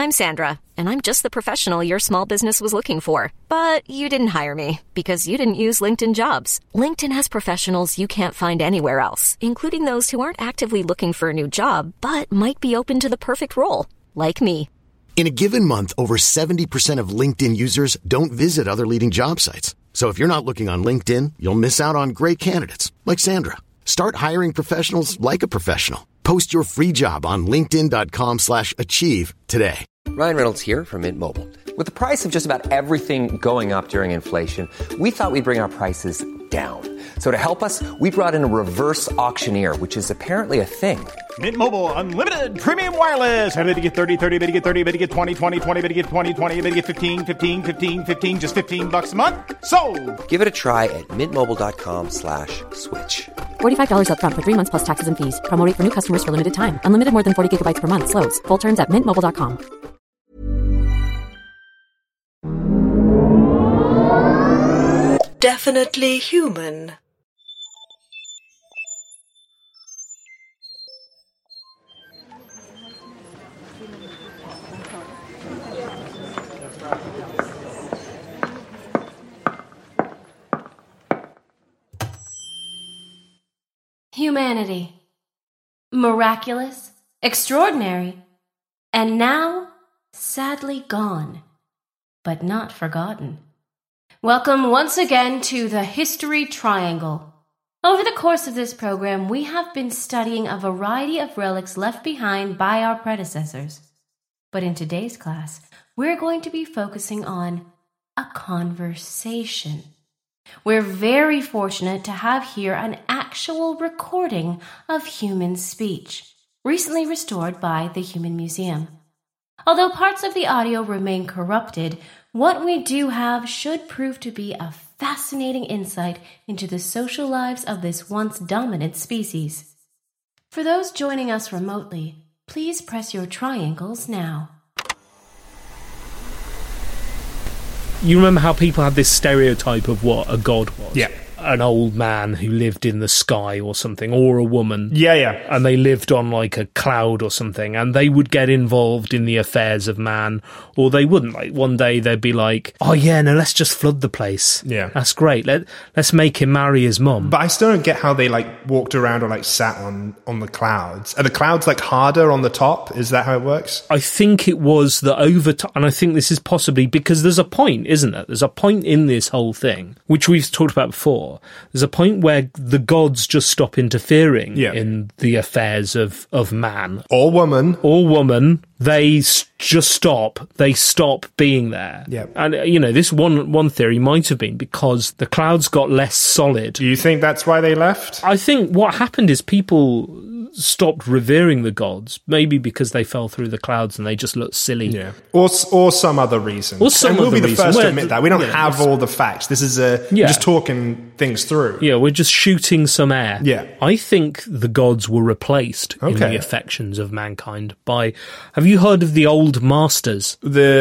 I'm Sandra, and I'm just the professional your small business was looking for. But you didn't hire me because you didn't use LinkedIn Jobs. LinkedIn has professionals you can't find anywhere else, including those who aren't actively looking for a new job, but might be open to the perfect role, like me. In a given month, over 70% of LinkedIn users don't visit other leading job sites. So if you're not looking on LinkedIn, you'll miss out on great candidates like Sandra. Start hiring professionals like a professional. Post your free job on linkedin.com/achieve today. Ryan Reynolds here from Mint Mobile. With the price of just about everything going up during inflation, we thought we'd bring our prices down. So to help us, we brought in a reverse auctioneer, which is apparently a thing. Mint Mobile Unlimited Premium Wireless. How to get 30, 30, how to get 30, how to get 20, 20, 20, how to get 20, 20, how to get 15, 15, 15, 15, just $15 a month? Sold! Give it a try at mintmobile.com/switch. $45 up front for 3 months plus taxes and fees. Promo rate for new customers for limited time. Unlimited more than 40 gigabytes per month. Slows full terms at mintmobile.com. Definitely human. Humanity. Miraculous, extraordinary, and now sadly gone, but not forgotten. Welcome once again to the History Triangle. Over the course of this program, we have been studying a variety of relics left behind by our predecessors. But in today's class, we're going to be focusing on a conversation. We're very fortunate to have here an actual recording of human speech, recently restored by the Human Museum. Although parts of the audio remain corrupted, what we do have should prove to be a fascinating insight into the social lives of this once dominant species. For those joining us remotely, please press your triangles now. You remember how people had this stereotype of what a god was? Yeah. An old man who lived in the sky or something, or a woman. Yeah. And they lived on like a cloud or something, and they would get involved in the affairs of man, or they wouldn't. Like one day they'd be like, oh yeah, no, let's just flood the place. Yeah. That's great. Let's make him marry his mum. But I still don't get how they like walked around or like sat on the clouds. Are the clouds like harder on the top? Is that how it works? I think it was the and I think this is possibly because there's a point, isn't there? There's a point in this whole thing, which we've talked about before. There's a point where the gods just stop interfering in the affairs of man. Or woman. They just stop. They stop being there. Yeah. And, this one theory might have been because the clouds got less solid. Do you think that's why they left? I think what happened is people stopped revering the gods, maybe because they fell through the clouds and they just looked silly. Yeah. Or some other reason. And we'll be the first to admit that. We don't have all the facts. This is we're just talking things through. Yeah, we're just shooting some air. Yeah. I think the gods were replaced in the affections of mankind by... Have you heard of the Old Masters?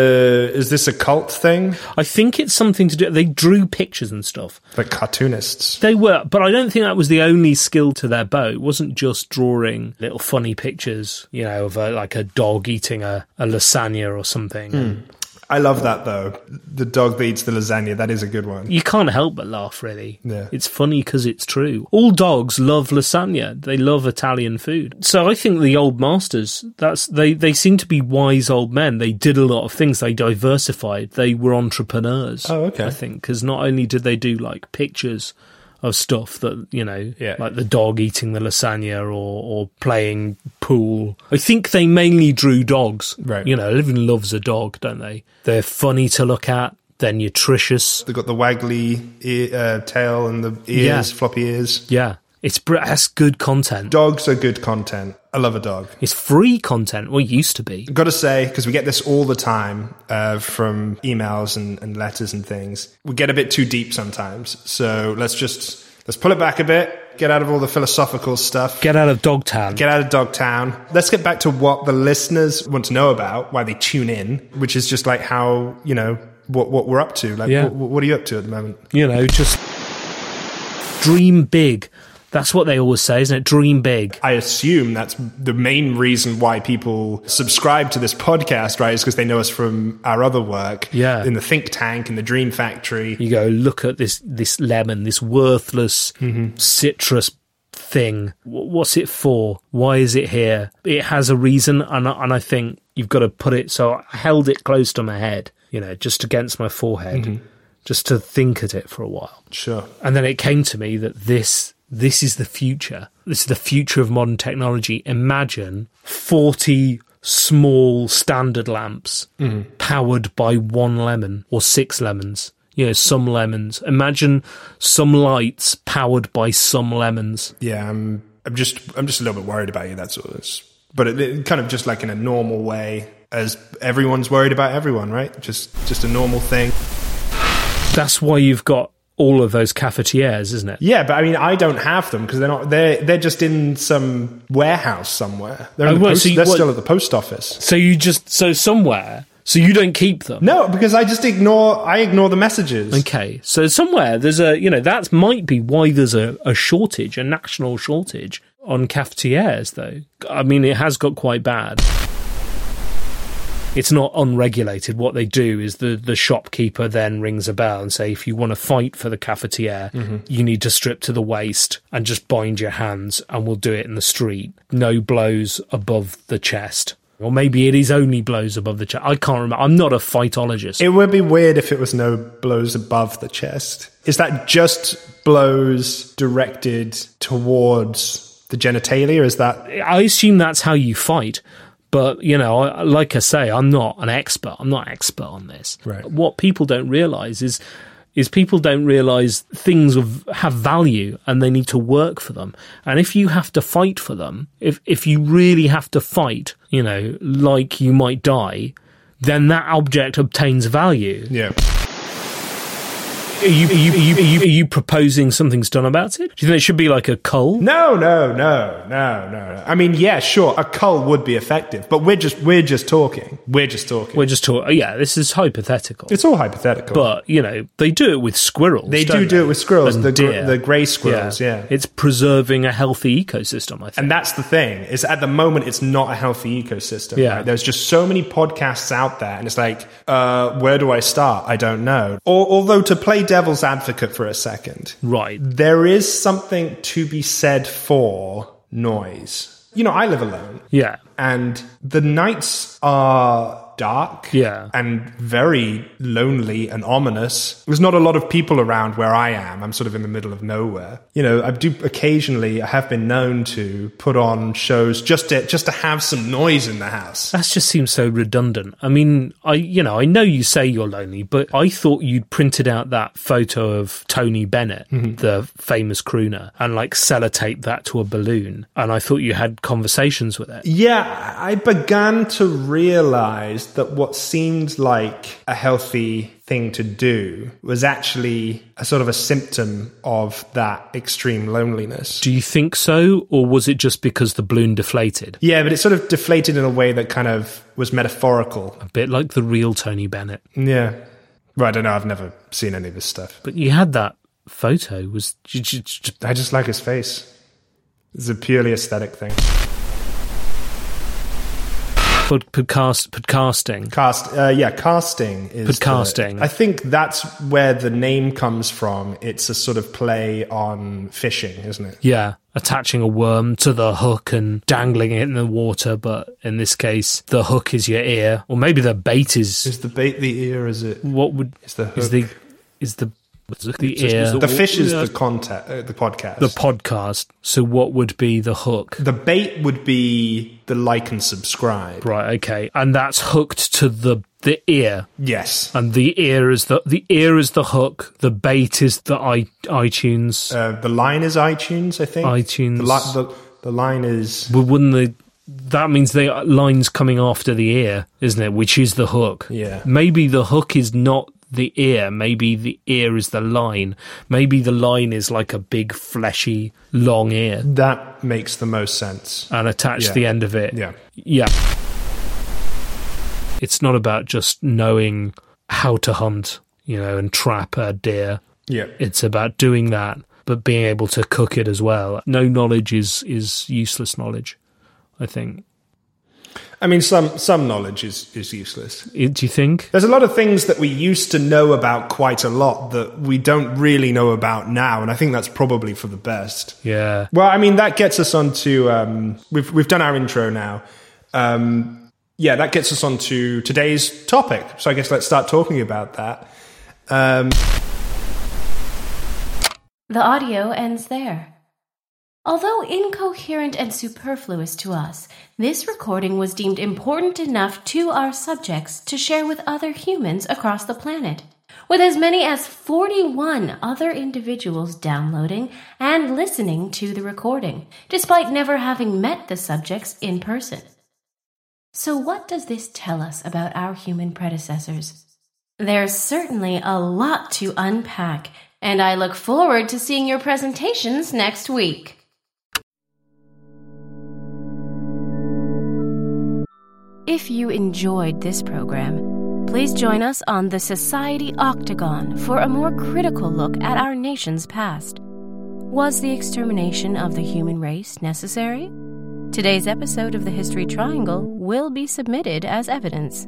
Is this a cult thing? I think it's something to do... They drew pictures and stuff. Like cartoonists. They were, but I don't think that was the only skill to their bow. It wasn't just drawing little funny pictures, of like a dog eating a lasagna or something. I love that, though. The dog that eats the lasagna, that is a good one. You can't help but laugh, really. Yeah. It's funny because it's true. All dogs love lasagna. They love Italian food. So I think the old masters, they seem to be wise old men. They did a lot of things. They diversified. They were entrepreneurs. Oh, okay. I think, because not only did they do, like, pictures of stuff that, like the dog eating the lasagna or playing pool. I think they mainly drew dogs. Right. Everyone loves a dog, don't they? They're funny to look at. They're nutritious. They've got the waggly tail and the ears, floppy ears. Yeah. That's good content. Dogs are good content. I love a dog. It's free content. Well, it used to be. Got to say, because we get this all the time from emails and letters and things, we get a bit too deep sometimes. So let's pull it back a bit, get out of all the philosophical stuff. Get out of Dogtown. Let's get back to what the listeners want to know about, why they tune in, which is just like how, what we're up to. Like, what are you up to at the moment? Just dream big. That's what they always say, isn't it? Dream big. I assume that's the main reason why people subscribe to this podcast, right? Is because they know us from our other work. Yeah. In the think tank, in the Dream Factory. You go, look at this lemon, this worthless citrus thing. What's it for? Why is it here? It has a reason, and I think you've got to put it. So I held it close to my head, just against my forehead, just to think at it for a while. Sure. And then it came to me that this is the future. This is the future of modern technology. Imagine 40 small standard lamps powered by one lemon or 6 lemons. Some lemons. Imagine some lights powered by some lemons. Yeah, I'm just a little bit worried about you. That's all. But it kind of just like in a normal way, as everyone's worried about everyone, right? Just a normal thing. That's why you've got all of those cafetières, isn't it? Yeah, but I mean, I don't have them because they're not. They're just in some warehouse somewhere. They're still at the post office. So somewhere. So you don't keep them? No, because I ignore the messages. Okay, so somewhere there's that might be why there's a shortage, a national shortage on cafetières, though. I mean, it has got quite bad. It's not unregulated. What they do is the shopkeeper then rings a bell and say, if you want to fight for the cafetière, you need to strip to the waist and just bind your hands, and we'll do it in the street. No blows above the chest. Or maybe it is only blows above the chest. I can't remember. I'm not a fightologist. It would be weird if it was no blows above the chest. Is that just blows directed towards the genitalia? Is that... I assume that's how you fight. But, like I say, I'm not an expert. I'm not expert on this. Right. What people don't realise is people don't realise things have value and they need to work for them. And if you have to fight for them, if you really have to fight, like you might die, then that object obtains value. Yeah. Are you proposing something's done about it? Do you think it should be like a cull? No. I mean, yeah, sure, a cull would be effective, but we're just talking. Yeah, this is hypothetical. It's all hypothetical. But, they do it with squirrels. They do it with squirrels, the grey squirrels, yeah. It's preserving a healthy ecosystem, I think. And that's the thing, is at the moment it's not a healthy ecosystem. Yeah. Right? There's just so many podcasts out there, and it's like, where do I start? I don't know. Although to play devil's advocate for a second. Right. There is something to be said for noise. I live alone. Yeah. And the nights are dark. Yeah. And very lonely and ominous. There's not a lot of people around where I am. I'm sort of in the middle of nowhere. I have been known to put on shows just to have some noise in the house. That just seems so redundant. I mean, I know you say you're lonely, but I thought you'd printed out that photo of Tony Bennett, the famous crooner, and sellotaped that to a balloon. And I thought you had conversations with it. Yeah, I began to realize that what seemed like a healthy thing to do was actually a sort of a symptom of that extreme loneliness. Do you think so, or was it just because the balloon deflated? Yeah, but it sort of deflated in a way that kind of was metaphorical. A bit like the real Tony Bennett. Yeah. Well, I don't know, I've never seen any of his stuff. But you had that photo. I just like his face. It's a purely aesthetic thing. Podcasting. Casting is podcasting. I think that's where the name comes from. It's a sort of play on fishing, isn't it? Yeah, attaching a worm to the hook and dangling it in the water, but in this case, the hook is your ear, or maybe the bait is... Is the bait the ear? Is it? What would... Is the hook? Is the ear... The fish is the podcast. The podcast. So what would be the hook? The bait would be the like and subscribe. Right, okay. And that's hooked to the ear. Yes. And the ear is the hook. The bait is the iTunes. The line is iTunes, I think. iTunes. The line is... Well, that means the line's coming after the ear, isn't it? Which is the hook. Yeah. Maybe the hook is not the ear. Maybe the ear is the line. Maybe the line is like a big, fleshy, long ear. That makes the most sense. And attach the end of it. Yeah. Yeah. It's not about just knowing how to hunt, and trap a deer. Yeah. It's about doing that but being able to cook it as well. No knowledge is useless knowledge, I think. I mean, some knowledge is useless. Do you think? There's a lot of things that we used to know about quite a lot that we don't really know about now, and I think that's probably for the best. Yeah. Well, I mean, that gets us on to... we've done our intro now. That gets us on to today's topic. So I guess let's start talking about that. The audio ends there. Although incoherent and superfluous to us, this recording was deemed important enough to our subjects to share with other humans across the planet, with as many as 41 other individuals downloading and listening to the recording, despite never having met the subjects in person. So what does this tell us about our human predecessors? There's certainly a lot to unpack, and I look forward to seeing your presentations next week. If you enjoyed this program, please join us on the Society Octagon for a more critical look at our nation's past. Was the extermination of the human race necessary? Today's episode of the History Triangle will be submitted as evidence.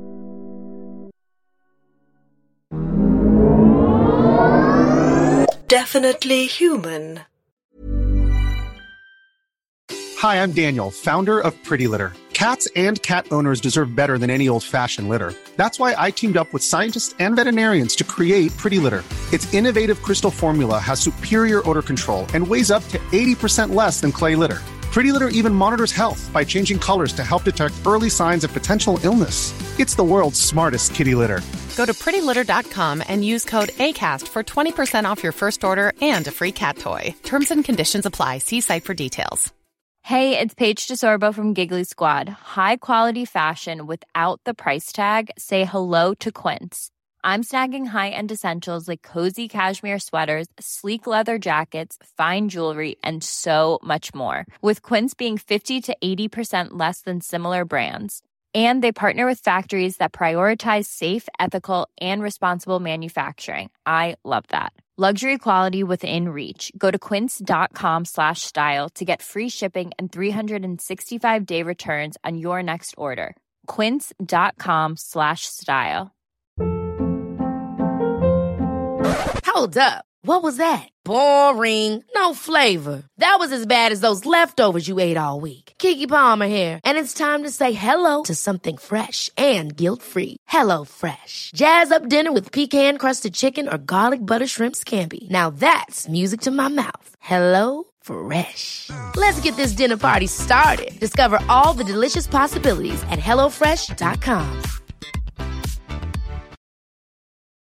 Definitely human. Hi, I'm Daniel, founder of Pretty Litter. Cats and cat owners deserve better than any old-fashioned litter. That's why I teamed up with scientists and veterinarians to create Pretty Litter. Its innovative crystal formula has superior odor control and weighs up to 80% less than clay litter. Pretty Litter even monitors health by changing colors to help detect early signs of potential illness. It's the world's smartest kitty litter. Go to prettylitter.com and use code ACAST for 20% off your first order and a free cat toy. Terms and conditions apply. See site for details. Hey, it's Paige DeSorbo from Giggly Squad. High quality fashion without the price tag. Say hello to Quince. I'm snagging high-end essentials like cozy cashmere sweaters, sleek leather jackets, fine jewelry, and so much more. With Quince being 50 to 80% less than similar brands. And they partner with factories that prioritize safe, ethical, and responsible manufacturing. I love that. Luxury quality within reach. Go to quince.com/style to get free shipping and 365-day returns on your next order. Quince.com/style. Hold up. What was that? Boring. No flavor. That was as bad as those leftovers you ate all week. Keke Palmer here, and it's time to say hello to something fresh and guilt-free. Hello Fresh. Jazz up dinner with pecan-crusted chicken or garlic butter shrimp scampi. Now that's music to my mouth. Hello Fresh. Let's get this dinner party started. Discover all the delicious possibilities at HelloFresh.com.